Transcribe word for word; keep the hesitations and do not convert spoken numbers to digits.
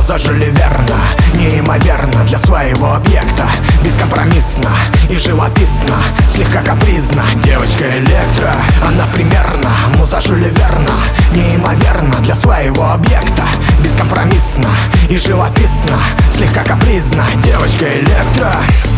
муза Жюля Верна, неимоверно для своего объекта, бескомпромиссно и живописно, слегка капризна. Девочка электро, она примерно муза Жюля Верна, неимоверно для своего объекта, бескомпромиссно и живописно, слегка капризна. Девочка электро.